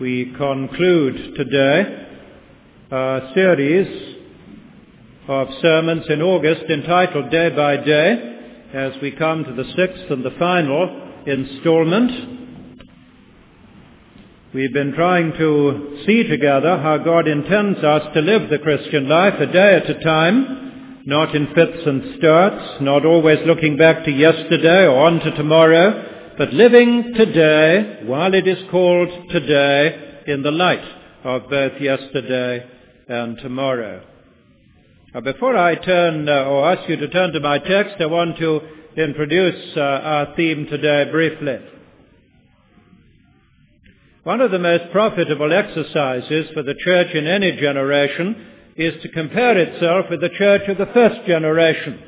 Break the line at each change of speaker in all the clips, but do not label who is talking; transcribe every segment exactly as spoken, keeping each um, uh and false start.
we conclude today a series of sermons in August entitled Day by Day, as we come to the sixth and the final installment. We've been trying to see together how God intends us to live the Christian life a day at a time, not in fits and starts, not always looking back to yesterday or on to tomorrow, but living today while it is called today in the light of both yesterday and tomorrow. Now, before I turn uh, or ask you to turn to my text, I want to introduce uh, our theme today briefly. One of the most profitable exercises for the church in any generation is to compare itself with the church of the first generation.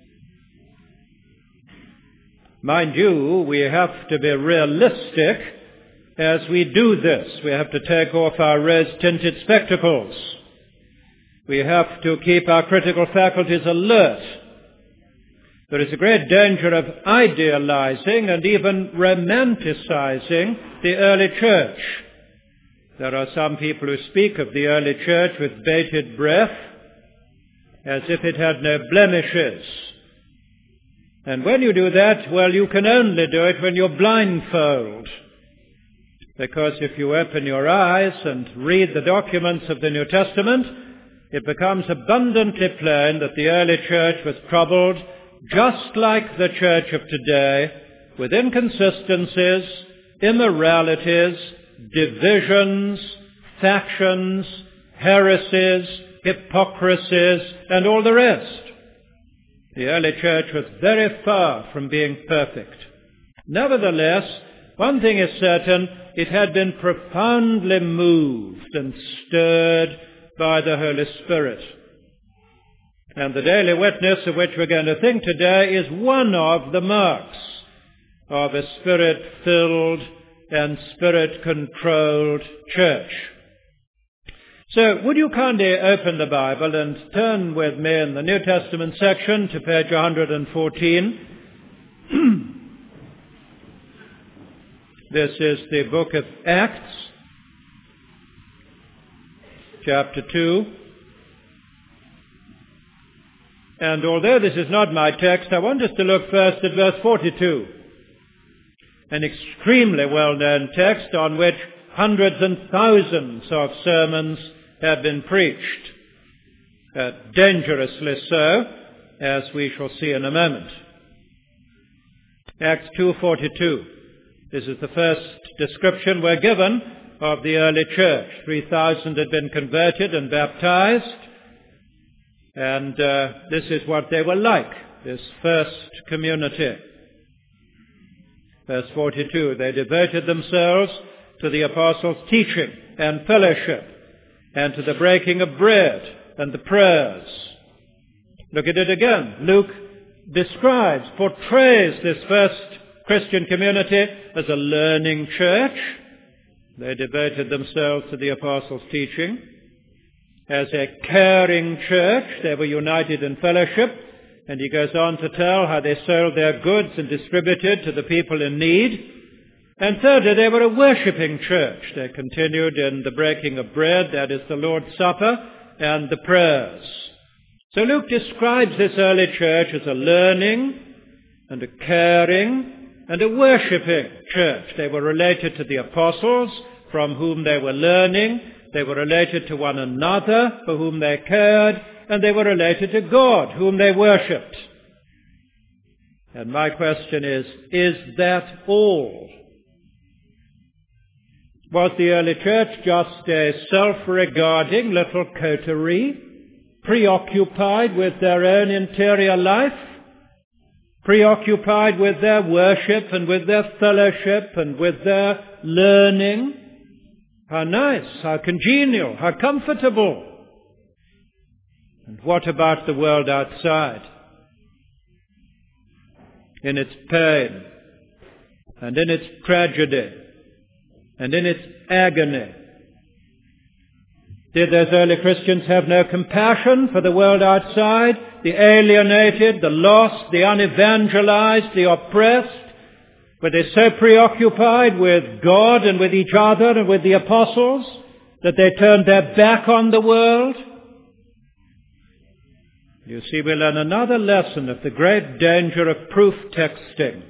Mind you, we have to be realistic as we do this. We have to take off our rose-tinted spectacles. We have to keep our critical faculties alert. There is a great danger of idealizing and even romanticizing the early church. There are some people who speak of the early church with bated breath, as if it had no blemishes. And when you do that, well, you can only do it when you're blindfold. Because if you open your eyes and read the documents of the New Testament, it becomes abundantly plain that the early church was troubled, just like the church of today, with inconsistencies, immoralities, divisions, factions, heresies, hypocrisies, and all the rest. The early church was very far from being perfect. Nevertheless, one thing is certain, it had been profoundly moved and stirred by the Holy Spirit. And the daily witness of which we're going to think today is one of the marks of a Spirit-filled and Spirit-controlled church. So, would you kindly open the Bible and turn with me in the New Testament section to page one hundred fourteen. This is the book of Acts, chapter two. And although this is not my text, I want us to look first at verse forty-two, an extremely well-known text on which hundreds and thousands of sermons have been preached, uh, dangerously so, as we shall see in a moment. Acts two forty-two. This is the first description we're given of the early church. three thousand had been converted and baptized, and uh, this is what they were like, this first community. Verse forty-two, they devoted themselves to the apostles' teaching and fellowship, and to the breaking of bread and the prayers. Look at it again. Luke describes, portrays this first Christian community as a learning church. They devoted themselves to the apostles' teaching. As a caring church, they were united in fellowship. And he goes on to tell how they sold their goods and distributed to the people in need. And thirdly, they were a worshipping church. They continued in the breaking of bread, that is the Lord's Supper, and the prayers. So Luke describes this early church as a learning and a caring and a worshipping church. They were related to the apostles, from whom they were learning. They were related to one another, for whom they cared. And they were related to God, whom they worshipped. And my question is, is that all? Was the early church just a self-regarding little coterie, preoccupied with their own interior life, preoccupied with their worship and with their fellowship and with their learning? How nice, how congenial, how comfortable. And what about the world outside? In its pain, and in its tragedy, and in its agony. Did those early Christians have no compassion for the world outside, the alienated, the lost, the unevangelized, the oppressed, Were they so preoccupied with God and with each other and with the apostles that they turned their back on the world? You see, we learn another lesson of the great danger of proof texting.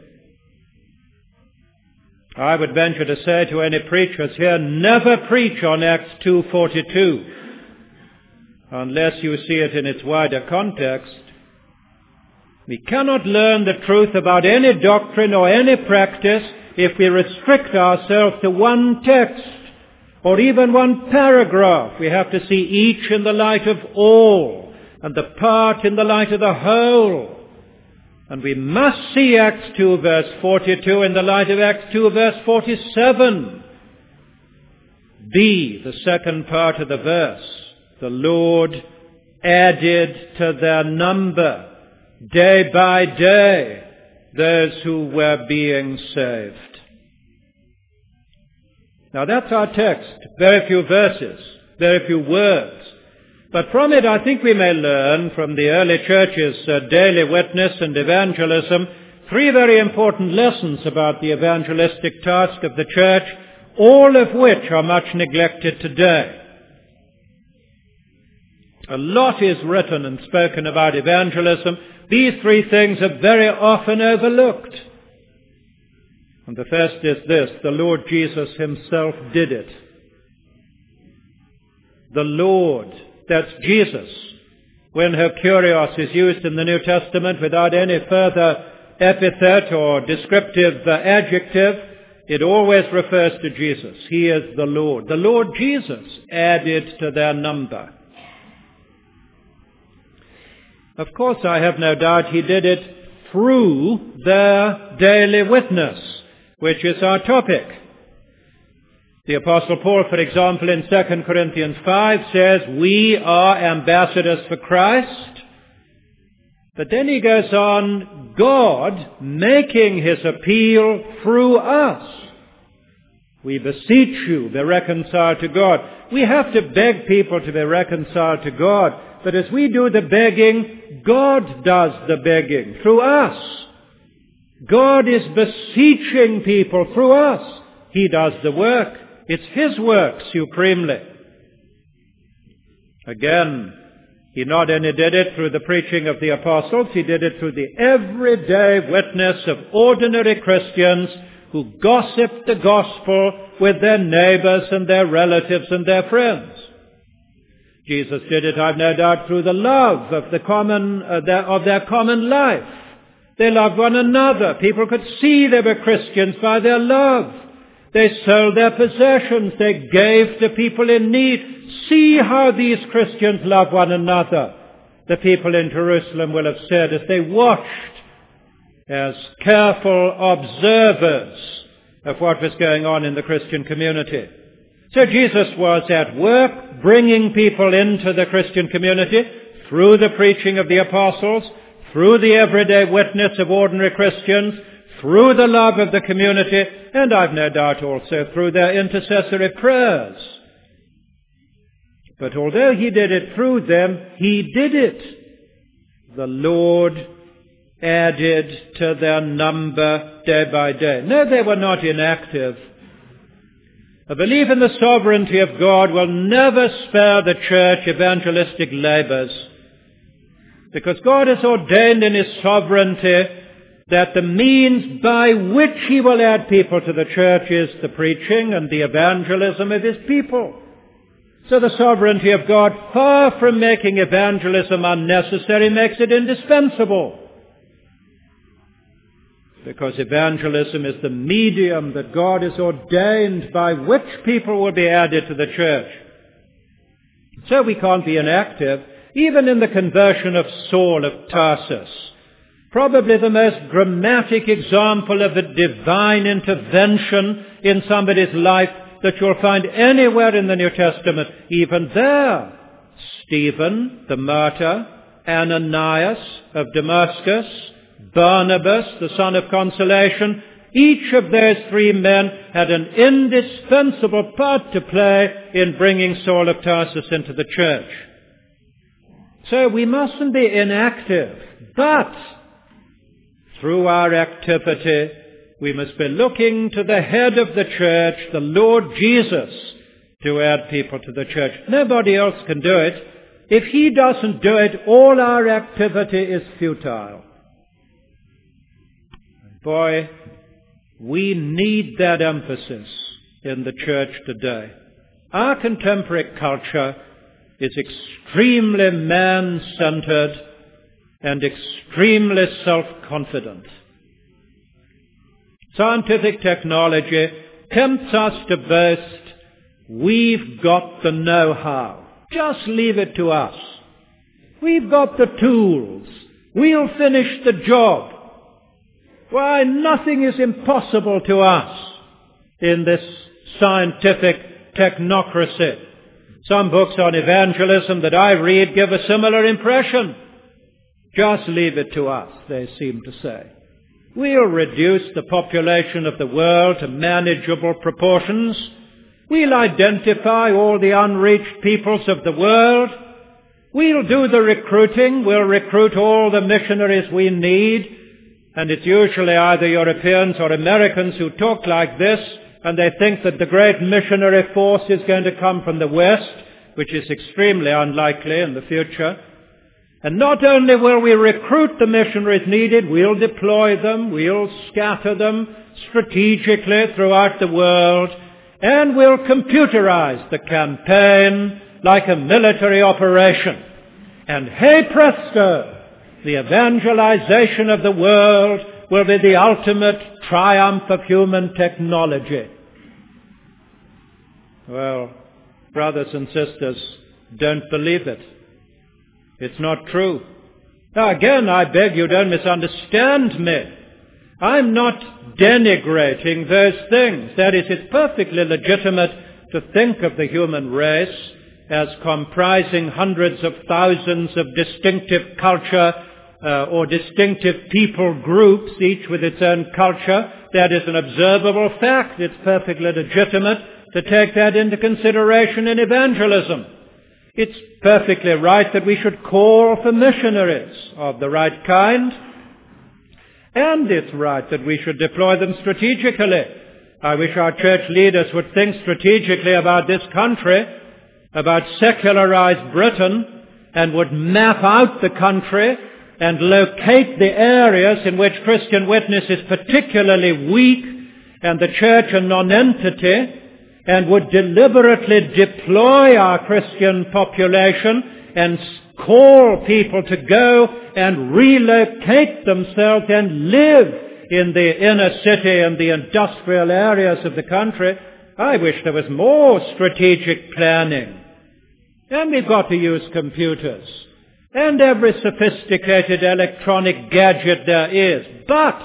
I would venture to say to any preachers here, never preach on Acts two forty-two unless you see it in its wider context. We cannot learn the truth about any doctrine or any practice if we restrict ourselves to one text or even one paragraph. We have to see each in the light of all and the part in the light of the whole. And we must see Acts two verse forty-two in the light of Acts two verse forty-seven. B, the second part of the verse, the Lord added to their number day by day those who were being saved. Now that's our text. Very few verses, very few words. But from it, I think we may learn from the early church's uh, daily witness and evangelism three very important lessons about the evangelistic task of the church, all of which are much neglected today. A lot is written and spoken about evangelism. These three things are very often overlooked. And the first is this: the Lord Jesus himself did it. The Lord, that's Jesus. When her kurios is used in the New Testament without any further epithet or descriptive uh, adjective, it always refers to Jesus. He is the Lord. The Lord Jesus added to their number. Of course, I have no doubt he did it through their daily witness, which is our topic. The Apostle Paul, for example, in Second Corinthians five says, we are ambassadors for Christ. But then he goes on, God making his appeal through us. We beseech you, be reconciled to God. We have to beg people to be reconciled to God. But as we do the begging, God does the begging through us. God is beseeching people through us. He does the work. It's his work supremely. Again, he not only did it through the preaching of the apostles, he did it through the everyday witness of ordinary Christians who gossiped the gospel with their neighbors and their relatives and their friends. Jesus did it, I've no doubt, through the love of the common uh, their, of their common life. They loved one another. People could see they were Christians by their love. They sold their possessions. They gave to people in need. See how these Christians love one another. The people in Jerusalem will have said as they watched as careful observers of what was going on in the Christian community. So Jesus was at work bringing people into the Christian community through the preaching of the apostles, through the everyday witness of ordinary Christians, through the love of the community, and I've no doubt also through their intercessory prayers. But although he did it through them, he did it. The Lord added to their number day by day. No, they were not inactive. A belief in the sovereignty of God will never spare the church evangelistic labors, because God has ordained in his sovereignty that the means by which he will add people to the church is the preaching and the evangelism of his people. So the sovereignty of God, far from making evangelism unnecessary, makes it indispensable. Because evangelism is the medium that God has ordained by which people will be added to the church. So we can't be inactive, even in the conversion of Saul of Tarsus. Probably the most dramatic example of a divine intervention in somebody's life that you'll find anywhere in the New Testament. Even there, Stephen, the martyr, Ananias of Damascus, Barnabas, the son of consolation, each of those three men had an indispensable part to play in bringing Saul of Tarsus into the church. So we mustn't be inactive, but through our activity, We must be looking to the head of the church, the Lord Jesus, to add people to the church. Nobody else can do it. If he doesn't do it, all our activity is futile. Boy, we need that emphasis in the church today. Our contemporary culture is extremely man-centered and extremely self-confident. Scientific technology tempts us to boast, we've got the know-how. Just leave it to us. We've got the tools. We'll finish the job. Why, nothing is impossible to us in this scientific technocracy. Some books on evangelism that I read give a similar impression. Just leave it to us, they seem to say. We'll reduce the population of the world to manageable proportions. We'll identify all the unreached peoples of the world. We'll do the recruiting. We'll recruit all the missionaries we need. And it's usually either Europeans or Americans who talk like this, and they think that the great missionary force is going to come from the West, which is extremely unlikely in the future. And not only will we recruit the missionaries needed, we'll deploy them, we'll scatter them strategically throughout the world, and we'll computerize the campaign like a military operation. And hey presto, the evangelization of the world will be the ultimate triumph of human technology. Well, brothers and sisters, don't believe it. It's not true. Now again, I beg you don't misunderstand me. I'm not denigrating those things. That is, it's perfectly legitimate to think of the human race as comprising hundreds of thousands of distinctive culture uh, or distinctive people groups, each with its own culture. That is an observable fact. It's perfectly legitimate to take that into consideration in evangelism. It's perfectly right that we should call for missionaries of the right kind, and it's right that we should deploy them strategically. I wish our church leaders would think strategically about this country, about secularized Britain, and would map out the country and locate the areas in which Christian witness is particularly weak and the church a non-entity, and would deliberately deploy our Christian population and call people to go and relocate themselves and live in the inner city and the industrial areas of the country. I wish there was more strategic planning. And we've got to use computers and every sophisticated electronic gadget there is. But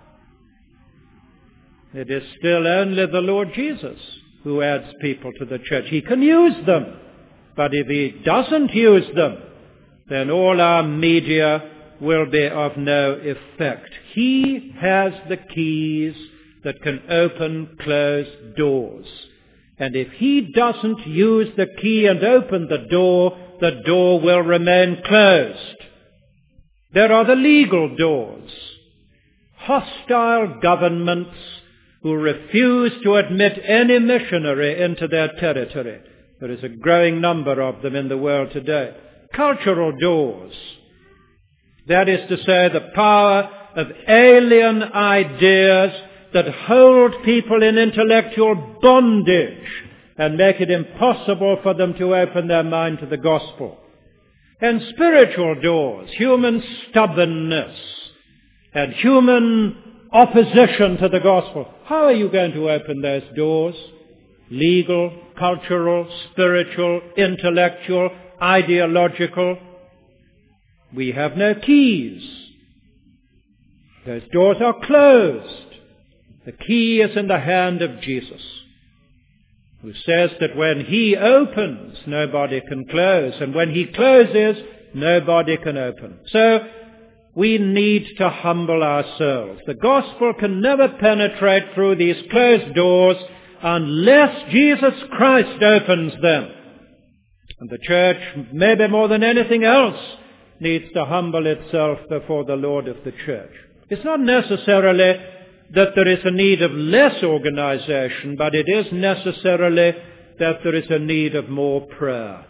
it is still only the Lord Jesus who adds people to the church. He can use them. But if he doesn't use them, then all our media will be of no effect. He has the keys that can open closed doors. And if he doesn't use the key and open the door, the door will remain closed. There are the legal doors. Hostile governments who refuse to admit any missionary into their territory. There is a growing number of them in the world today. Cultural doors. That is to say, the power of alien ideas that hold people in intellectual bondage and make it impossible for them to open their mind to the gospel. And spiritual doors, human stubbornness and human opposition to the gospel. How are you going to open those doors? Legal, cultural, spiritual, intellectual, ideological. We have no keys. Those doors are closed. The key is in the hand of Jesus, who says that when he opens, nobody can close, and when he closes, nobody can open. So we need to humble ourselves. The gospel can never penetrate through these closed doors unless Jesus Christ opens them. And the church, maybe more than anything else, needs to humble itself before the Lord of the church. It's not necessarily that there is a need of less organization, but it is necessarily that there is a need of more prayer.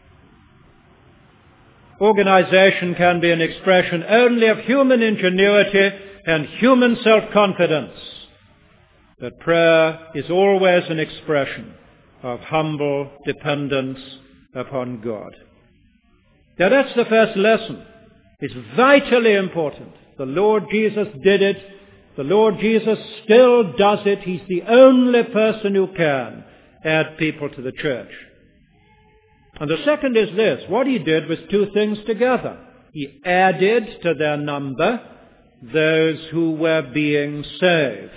Organization can be an expression only of human ingenuity and human self-confidence, but prayer is always an expression of humble dependence upon God. Now that's the first lesson. It's vitally important. The Lord Jesus did it. The Lord Jesus still does it. He's the only person who can add people to the church. And the second is this. What he did was two things together. He added to their number those who were being saved.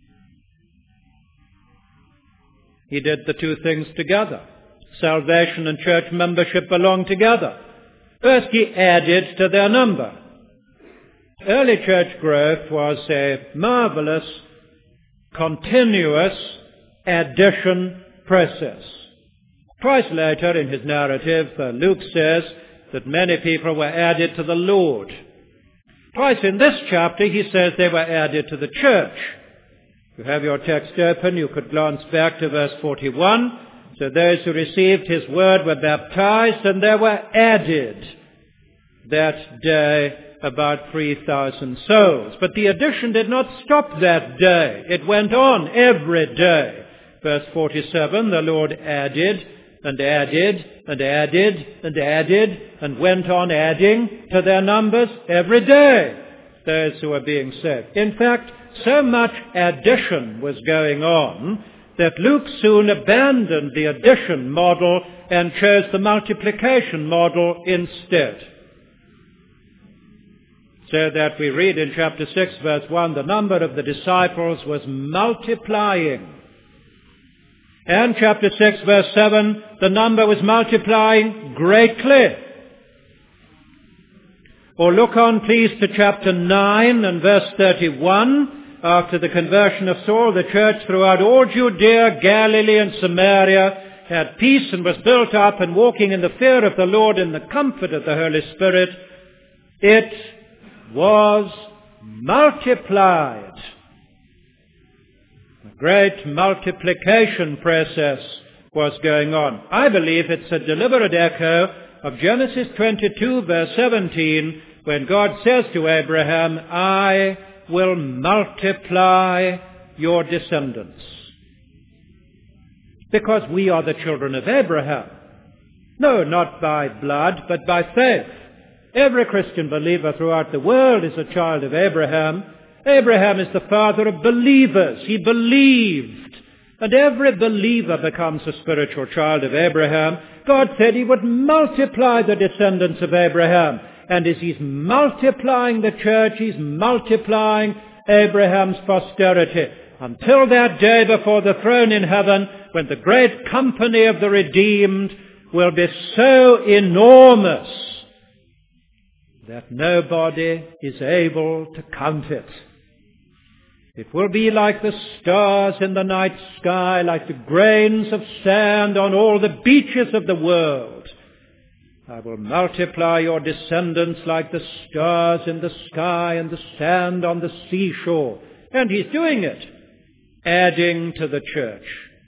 He did the two things together. Salvation and church membership belong together. First, he added to their number. Early church growth was a marvelous, continuous addition process. Twice later in his narrative, uh, Luke says that many people were added to the Lord. Twice in this chapter, he says they were added to the church. If you have your text open, you could glance back to verse forty-one. So those who received his word were baptized, and there were added that day about three thousand souls. But the addition did not stop that day. It went on every day. Verse forty-seven, the Lord added and added and added and added and went on adding to their numbers every day, those who were being saved. In fact, so much addition was going on that Luke soon abandoned the addition model and chose the multiplication model instead. So that we read in chapter six, verse one, the number of the disciples was multiplying. And chapter six, verse seven, the number was multiplying greatly. Or look on, please, to chapter nine and verse thirty-one. After the conversion of Saul, the church throughout all Judea, Galilee, and Samaria had peace and was built up and walking in the fear of the Lord in the comfort of the Holy Spirit. It was multiplied. A great multiplication process was going on. I believe it's a deliberate echo of Genesis twenty-two, verse seventeen, when God says to Abraham, I will multiply your descendants. Because we are the children of Abraham. No, not by blood, but by faith. Every Christian believer throughout the world is a child of Abraham. Abraham is the father of believers. He believed. And every believer becomes a spiritual child of Abraham. God said he would multiply the descendants of Abraham. And as he's multiplying the church, he's multiplying Abraham's posterity. Until that day before the throne in heaven, when the great company of the redeemed will be so enormous that nobody is able to count it. It will be like the stars in the night sky, like the grains of sand on all the beaches of the world. I will multiply your descendants like the stars in the sky and the sand on the seashore. And he's doing it, adding to the church.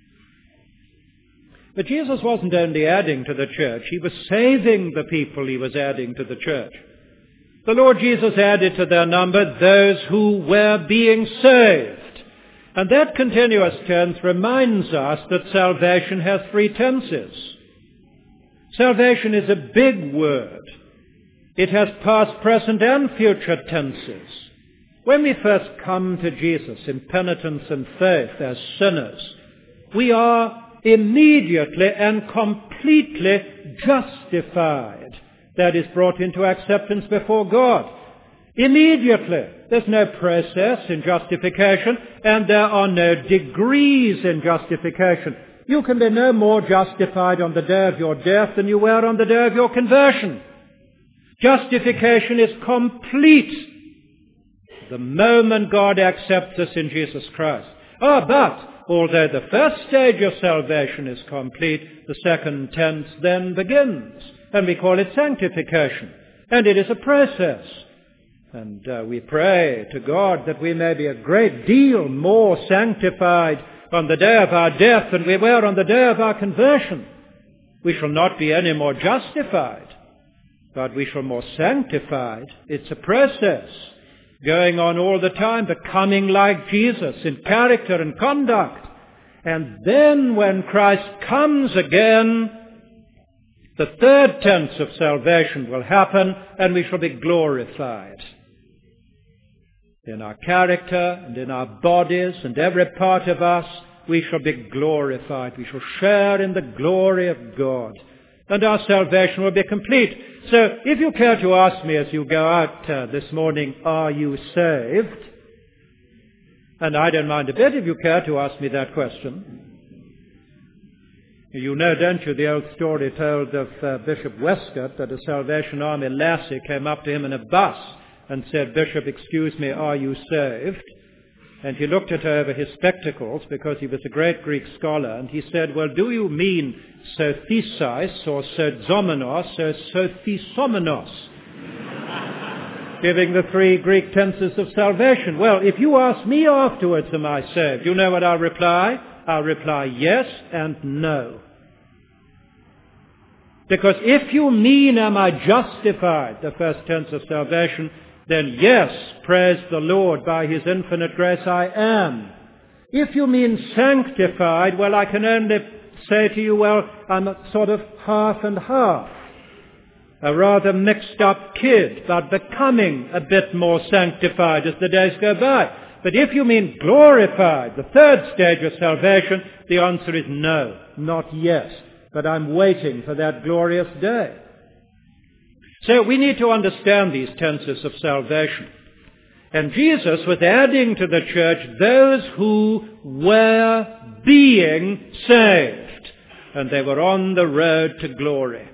But Jesus wasn't only adding to the church, he was saving the people he was adding to the church. The Lord Jesus added to their number those who were being saved. And that continuous tense reminds us that salvation has three tenses. Salvation is a big word. It has past, present, and future tenses. When we first come to Jesus in penitence and faith as sinners, we are immediately and completely justified. That is brought into acceptance before God. Immediately. There's no process in justification, and there are no degrees in justification. You can be no more justified on the day of your death than you were on the day of your conversion. Justification is complete the moment God accepts us in Jesus Christ. Ah, but although the first stage of salvation is complete, the second tense then begins. And we call it sanctification. And it is a process. And uh, we pray to God that we may be a great deal more sanctified on the day of our death than we were on the day of our conversion. We shall not be any more justified, but we shall be more sanctified. It's a process going on all the time, becoming like Jesus in character and conduct. And then when Christ comes again, the third tense of salvation will happen, and we shall be glorified. In our character and in our bodies and every part of us, we shall be glorified. We shall share in the glory of God, and our salvation will be complete. So if you care to ask me as you go out uh, this morning, are you saved? And I don't mind a bit if you care to ask me that question. You know, don't you, the old story told of uh, Bishop Westcott, that a Salvation Army lassie came up to him in a bus and said, "Bishop, excuse me, are you saved?" And he looked at her over his spectacles, because he was a great Greek scholar, and he said, "Well, do you mean sothesis or sozomenos or sothisomenos?" Giving the three Greek tenses of salvation. Well, if you ask me afterwards, am I saved? You know what I'll reply? I'll reply yes and no. Because if you mean, am I justified, the first tense of salvation, then yes, praise the Lord, by His infinite grace I am. If you mean sanctified, well, I can only say to you, well, I'm a sort of half and half. A rather mixed up kid, but becoming a bit more sanctified as the days go by. But if you mean glorified, the third stage of salvation, the answer is no, not yes. But I'm waiting for that glorious day. So we need to understand these tenses of salvation. And Jesus was adding to the church those who were being saved. And they were on the road to glory.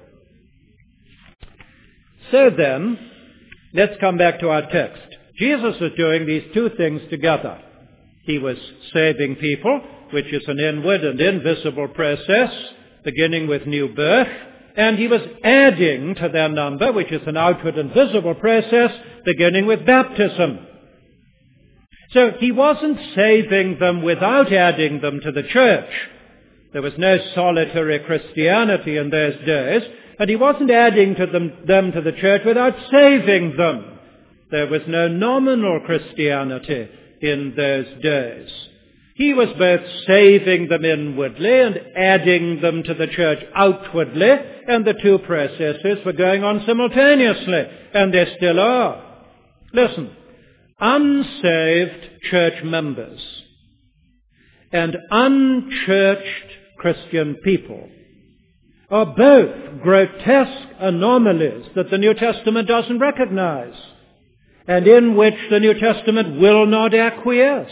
So then, let's come back to our text. Jesus was doing these two things together. He was saving people, which is an inward and invisible process, beginning with new birth, and he was adding to their number, which is an outward and visible process, beginning with baptism. So he wasn't saving them without adding them to the church. There was no solitary Christianity in those days, and he wasn't adding to them, them to the church without saving them. There was no nominal Christianity in those days. He was both saving them inwardly and adding them to the church outwardly, and the two processes were going on simultaneously, and they still are. Listen, unsaved church members and unchurched Christian people are both grotesque anomalies that the New Testament doesn't recognize, and in which the New Testament will not acquiesce.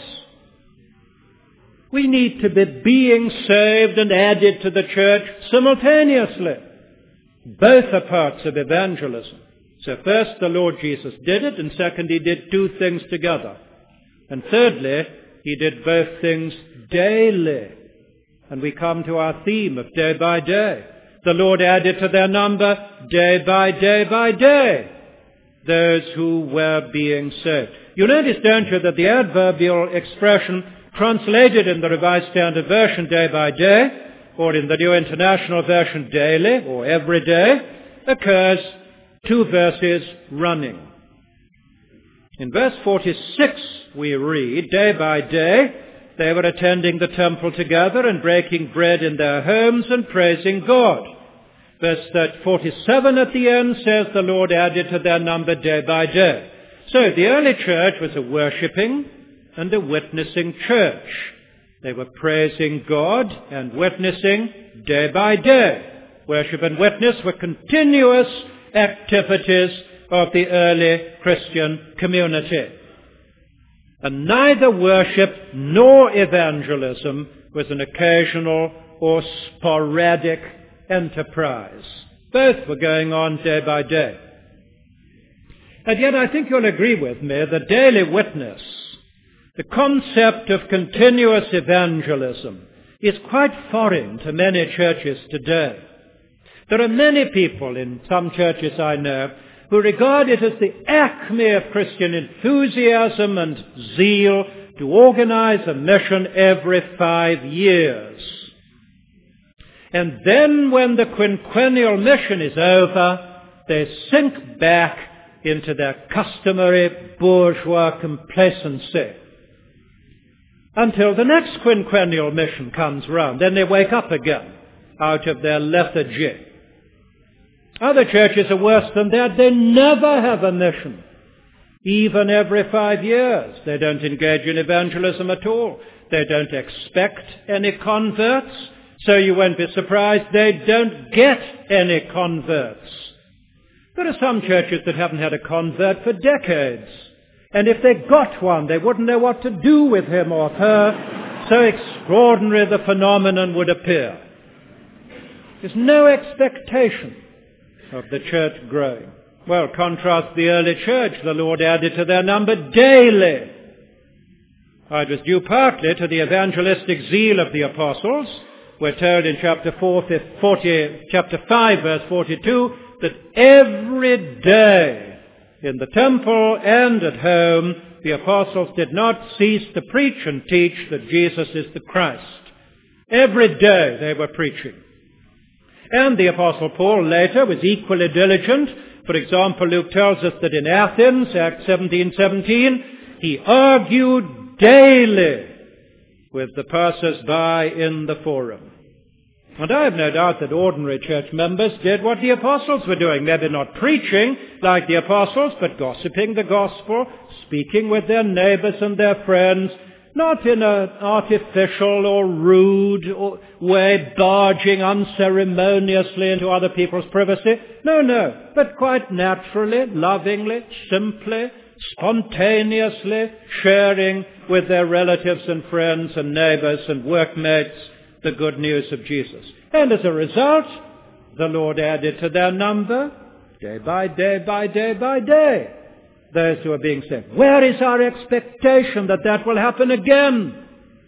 We need to be being saved and added to the church simultaneously. Both are parts of evangelism. So first, the Lord Jesus did it, and second, He did two things together. And thirdly, He did both things daily. And we come to our theme of day by day. The Lord added to their number day by day by day those who were being saved. You notice, don't you, that the adverbial expression translated in the Revised Standard Version day by day, or in the New International Version daily, or every day, occurs two verses running. In verse forty-six we read, day by day they were attending the temple together and breaking bread in their homes and praising God. Verse forty-seven at the end says the Lord added to their number day by day. So the early church was a worshipping and a witnessing church. They were praising God and witnessing day by day. Worship and witness were continuous activities of the early Christian community. And neither worship nor evangelism was an occasional or sporadic enterprise. Both were going on day by day. And yet I think you'll agree with me that daily witness, the concept of continuous evangelism, is quite foreign to many churches today. There are many people in some churches I know who regard it as the acme of Christian enthusiasm and zeal to organize a mission every five years. And then when the quinquennial mission is over, they sink back into their customary bourgeois complacency until the next quinquennial mission comes round. Then they wake up again out of their lethargy. Other churches are worse than that. They never have a mission. Even every five years, they don't engage in evangelism at all. They don't expect any converts, so you won't be surprised they don't get any converts. There are some churches that haven't had a convert for decades. And if they got one, they wouldn't know what to do with him or her. So extraordinary the phenomenon would appear. There's no expectation of the church growing. Well, contrast the early church. The Lord added to their number daily. It was due partly to the evangelistic zeal of the apostles. We're told in chapter four, forty, chapter five, verse forty-two, that every day in the temple and at home, the apostles did not cease to preach and teach that Jesus is the Christ. Every day they were preaching. And the apostle Paul later was equally diligent. For example, Luke tells us that in Athens, Acts seventeen seventeen, he argued daily with the passers-by in the forum. And I have no doubt that ordinary church members did what the apostles were doing. Maybe not preaching like the apostles, but gossiping the gospel, speaking with their neighbors and their friends, not in an artificial or rude way, barging unceremoniously into other people's privacy. No, no, but quite naturally, lovingly, simply, spontaneously sharing with their relatives and friends and neighbors and workmates the good news of Jesus. And as a result, the Lord added to their number, day by day by day by day, those who are being saved. Where is our expectation that that will happen again?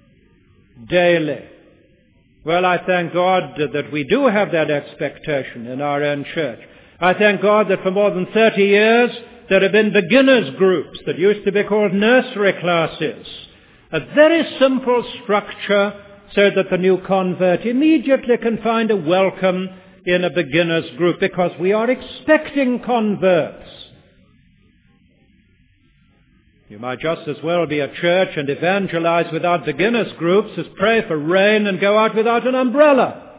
Daily. Well, I thank God that we do have that expectation in our own church. I thank God that for more than thirty years there have been beginners groups that used to be called nursery classes. A very simple structure so that the new convert immediately can find a welcome in a beginner's group, because we are expecting converts. You might just as well be a church and evangelize without beginners groups as pray for rain and go out without an umbrella.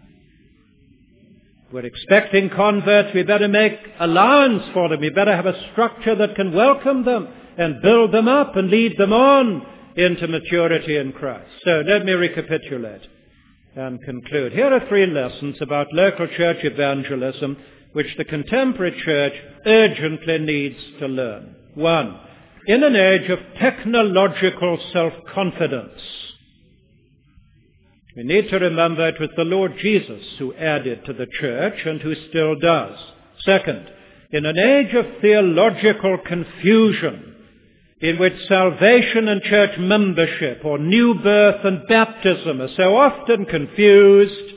We're expecting converts. We better make allowance for them. We better have a structure that can welcome them and build them up and lead them on into maturity in Christ. So let me recapitulate and conclude. Here are three lessons about local church evangelism which the contemporary church urgently needs to learn. One, in an age of technological self-confidence, we need to remember it was the Lord Jesus who added to the church and who still does. Second, in an age of theological confusion, in which salvation and church membership or new birth and baptism are so often confused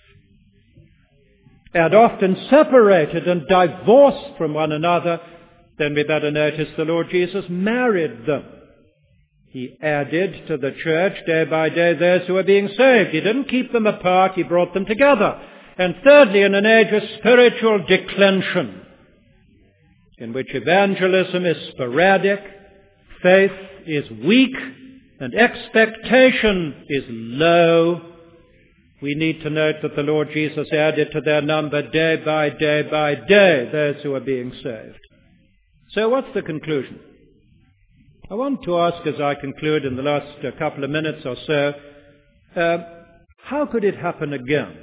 and often separated and divorced from one another, then we better notice the Lord Jesus married them. He added to the church day by day those who are being saved. He didn't keep them apart, he brought them together. And thirdly, in an age of spiritual declension, in which evangelism is sporadic, faith is weak, and expectation is low, we need to note that the Lord Jesus added to their number day by day by day those who are being saved. So what's the conclusion? I want to ask, as I conclude in the last uh, couple of minutes or so, uh, how could it happen again?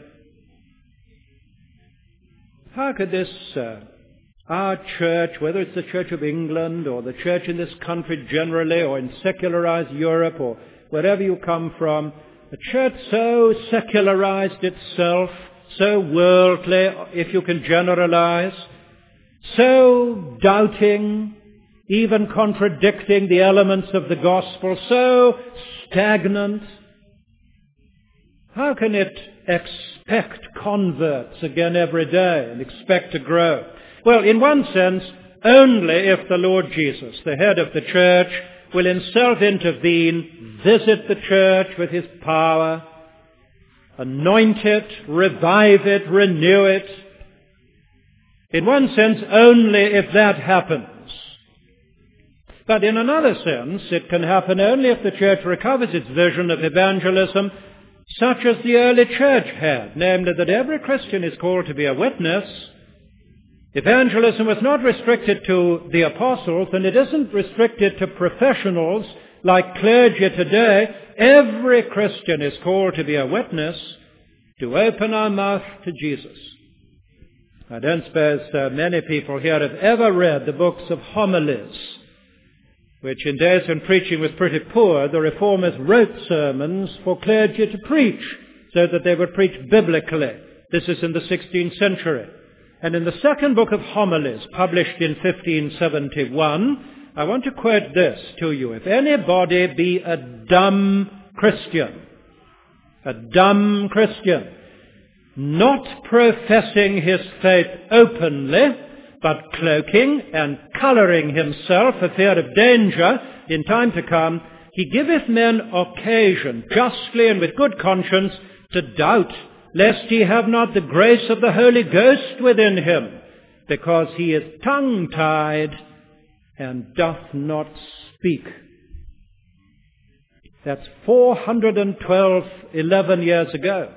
How could this uh, our church, whether it's the Church of England or the church in this country generally or in secularized Europe or wherever you come from, a church so secularized itself, so worldly, if you can generalize, so doubting, even contradicting the elements of the gospel, so stagnant, how can it expect converts again every day and expect to grow? Well, in one sense, only if the Lord Jesus, the head of the church, will himself intervene, visit the church with his power, anoint it, revive it, renew it. In one sense, only if that happens. But in another sense, it can happen only if the church recovers its vision of evangelism such as the early church had, namely that every Christian is called to be a witness. Evangelism was not restricted to the apostles, and it isn't restricted to professionals like clergy today. Every Christian is called to be a witness, to open our mouth to Jesus. I don't suppose uh, many people here have ever read the books of homilies, which in days when preaching was pretty poor, the reformers wrote sermons for clergy to preach, so that they would preach biblically. This is in the sixteenth century. And in the second book of homilies, published in fifteen seventy-one, I want to quote this to you. If anybody be a dumb Christian, a dumb Christian, not professing his faith openly, but cloaking and colouring himself for fear of danger in time to come, he giveth men occasion, justly and with good conscience, to doubt, lest he have not the grace of the Holy Ghost within him, because he is tongue-tied and doth not speak. That's four hundred twelve, eleven years ago.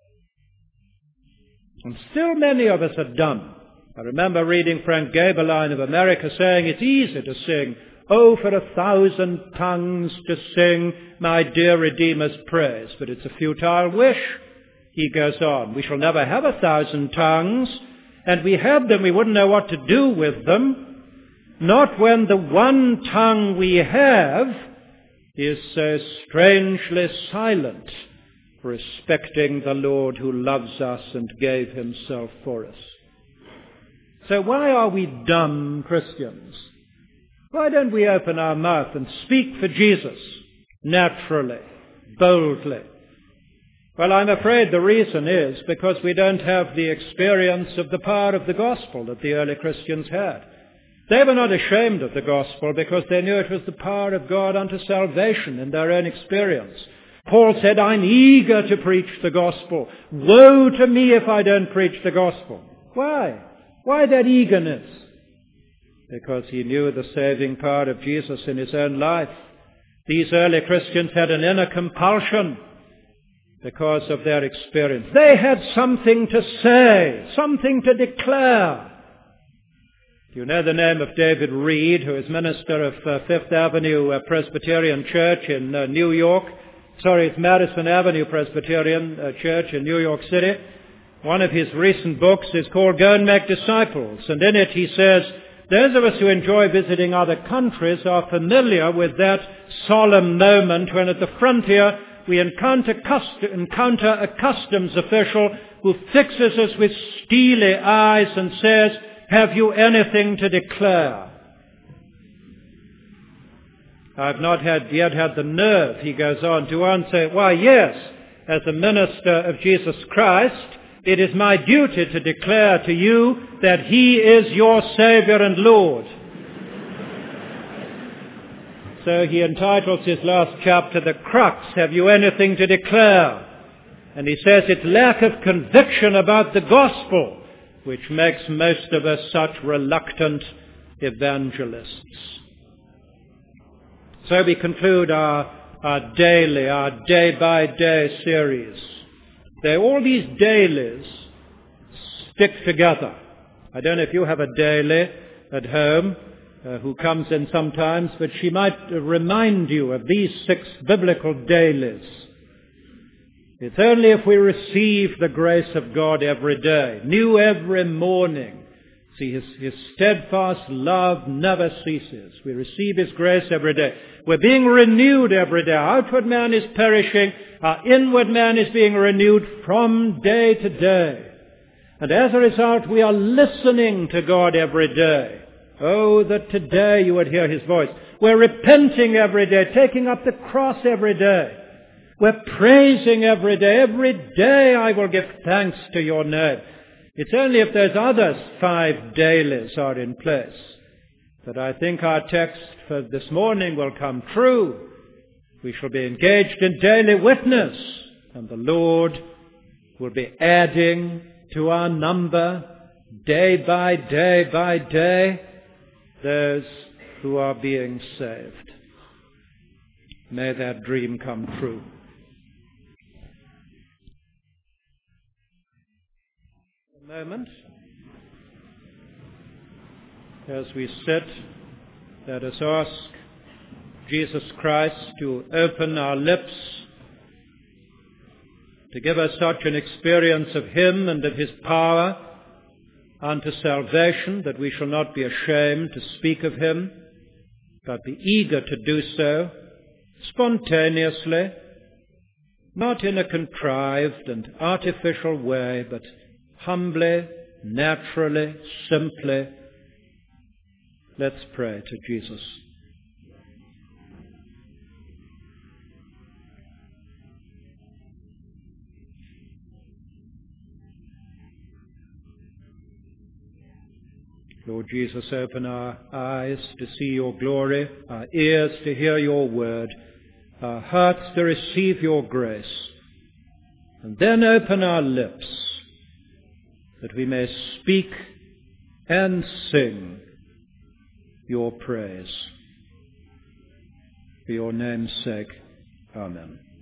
And still many of us are dumb. I remember reading Frank Gaberline of America saying it's easy to sing, "Oh, for a thousand tongues to sing my dear Redeemer's praise," but it's a futile wish. He goes on, we shall never have a thousand tongues, and we had them, we wouldn't know what to do with them, not when the one tongue we have is so strangely silent, respecting the Lord who loves us and gave himself for us. So why are we dumb Christians? Why don't we open our mouth and speak for Jesus naturally, boldly? Well, I'm afraid the reason is because we don't have the experience of the power of the gospel that the early Christians had. They were not ashamed of the gospel because they knew it was the power of God unto salvation in their own experience. Paul said, I'm eager to preach the gospel. Woe to me if I don't preach the gospel. Why? Why that eagerness? Because he knew the saving power of Jesus in his own life. These early Christians had an inner compulsion because of their experience. They had something to say, something to declare. Do you know the name of David Reed, who is minister of uh, Fifth Avenue uh, Presbyterian Church in uh, New York? Sorry, it's Madison Avenue Presbyterian uh, Church in New York City. One of his recent books is called Go and Make Disciples, and in it he says, those of us who enjoy visiting other countries are familiar with that solemn moment when at the frontier we encounter, cust- encounter a customs official who fixes us with steely eyes and says, have you anything to declare? I've not had, yet had the nerve, he goes on, to answer, why yes, as a minister of Jesus Christ, it is my duty to declare to you that he is your Savior and Lord. So he entitles his last chapter, The Crux, Have You Anything to Declare? And he says it's lack of conviction about the gospel which makes most of us such reluctant evangelists. So we conclude our, our daily, our day-by-day series. They, all these dailies stick together. I don't know if you have a daily at home uh, who comes in sometimes, but she might uh, remind you of these six biblical dailies. It's only if we receive the grace of God every day, new every morning. See, his, his steadfast love never ceases. We receive his grace every day. We're being renewed every day. Our outward man is perishing. Our inward man is being renewed from day to day. And as a result, we are listening to God every day. Oh, that today you would hear his voice. We're repenting every day, taking up the cross every day. We're praising every day. Every day I will give thanks to your name. It's only if those other five dailies are in place that I think our text for this morning will come true. We shall be engaged in daily witness, and the Lord will be adding to our number day by day by day those who are being saved. May that dream come true. A moment. As we sit, let us ask Jesus Christ to open our lips, to give us such an experience of Him and of His power unto salvation that we shall not be ashamed to speak of Him, but be eager to do so spontaneously, not in a contrived and artificial way, but humbly, naturally, simply. Let's pray to Jesus. Lord Jesus, open our eyes to see your glory, our ears to hear your word, our hearts to receive your grace, and then open our lips that we may speak and sing your praise. For your name's sake, amen.